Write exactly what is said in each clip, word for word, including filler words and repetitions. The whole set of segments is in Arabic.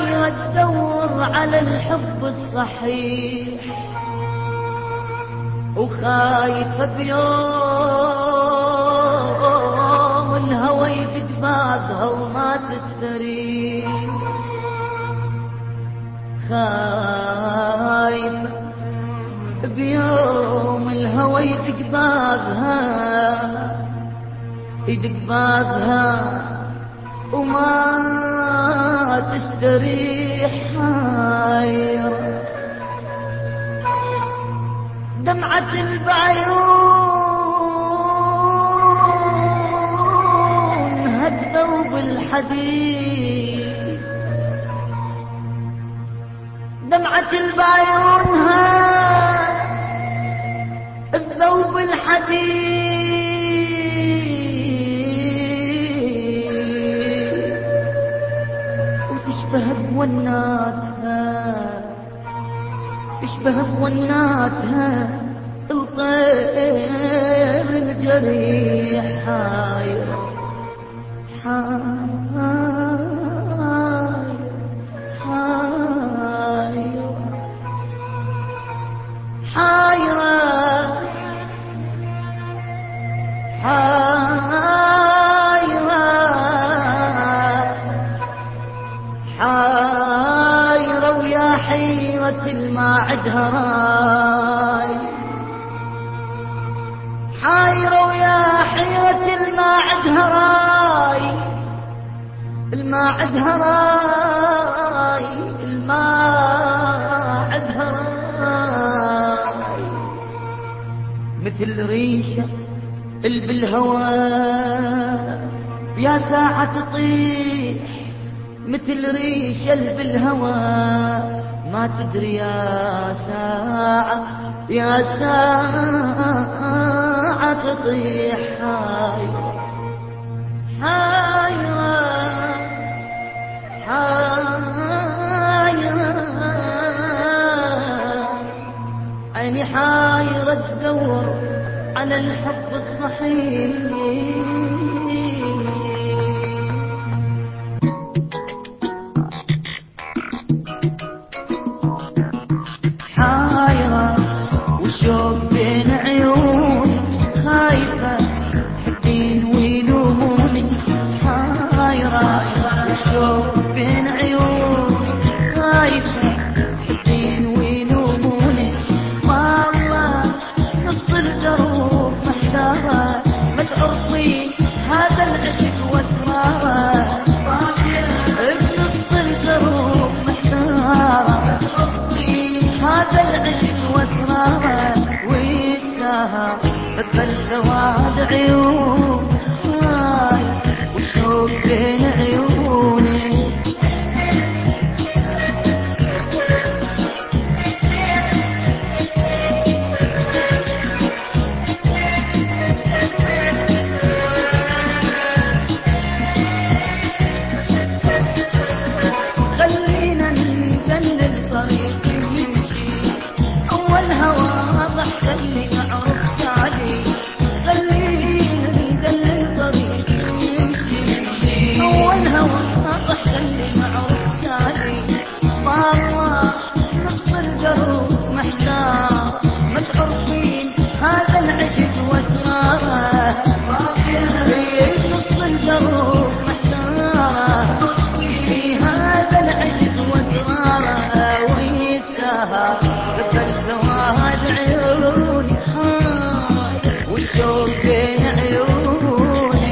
حايرة تدور على الحب الصحيح، وخايفة بيوم الهوى يدق بابها وما تستريح. خايفة بيوم الهوى يدق بابها يدق بابها وما تستريح. حايرة دمعة البعيون هالثوب الحديد، دمعة البعيون الثوب الحديد، وتشبه بوناتها تشبه بوناتها الطير الجريح. حايرة حايرة حايرة حايرة حايرة حايرة ويا حيرة الما عدها راي. حايرة ويا حيرة الما عدها راي، الما عدها راي، الما عدها راي. مثل ريشة اللي بالهوى يا ساعة تطيح، مثل ريشة اللي بالهوى ما تدري يا ساعة يا ساعة تطيح. حايرة حايرة عيني حايرة تدور على الحب الصحيح. حايرة وشوق بين عيوني، خايفة حدين ويلوموني. حايرة وشوق بين عيوني، خايفة حدين ويلوموني. والله نص الدروب محتارة، ما تعرفين هذا العشق واسراره. بنص الدروب محتارة، هذا العشق واسراره ويساها بل سواد عيون. هاي وشوق بين عيوني. خلينا نذلل طريق يمشي، أول هوى راح خلي نعرف تعلي. خلينا ندلل طريق يمشي، أول هوى راح خلي نعرف تعلي. والله نص الدروب محتار، ما تعرفين هذا العشق واسراره. نص الدروب محتار، في هذا العشق واسراره ويساها بل سواد عيوني. حاي والشوق بين عيوني.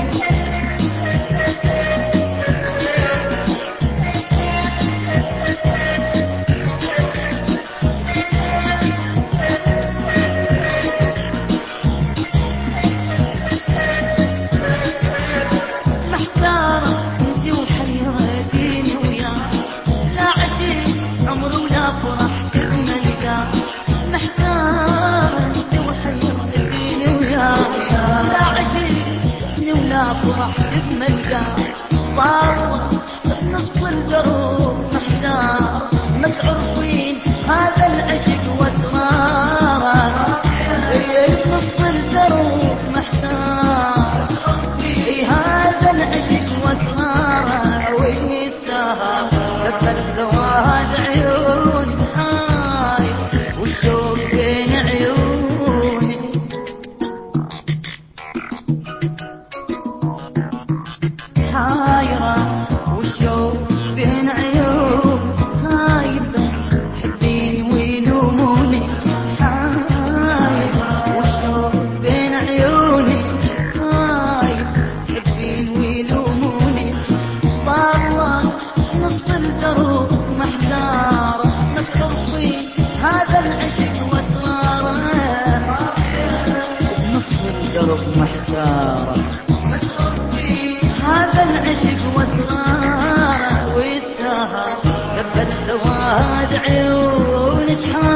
محتارة انتي وحيرتيني وياك، لا عشق عمر ولا فرح إذن لقاك. محتارة انتي وحيرتيني وياك، لا عشقني ولا فرح إذن لقاك. طاوة بنص الدروب محتار، ما تعرفين هذا العشق واسراره. بنص الدروب محتار، هذا العشق واسراره ويساها دبل سواد عيوني حاير والشوق بين عيوني حايرة والشوق بين عيوني هايبة تحبيني ويلوموني حايرة والشوق بين عيوني هايبة تحبيني ويلوموني طالعة نص الدروب محتارة ما تخطي هذا العشق واسراره نص الدرب محتارة هذا العشق واسراره والسهر دبل سواد عيونك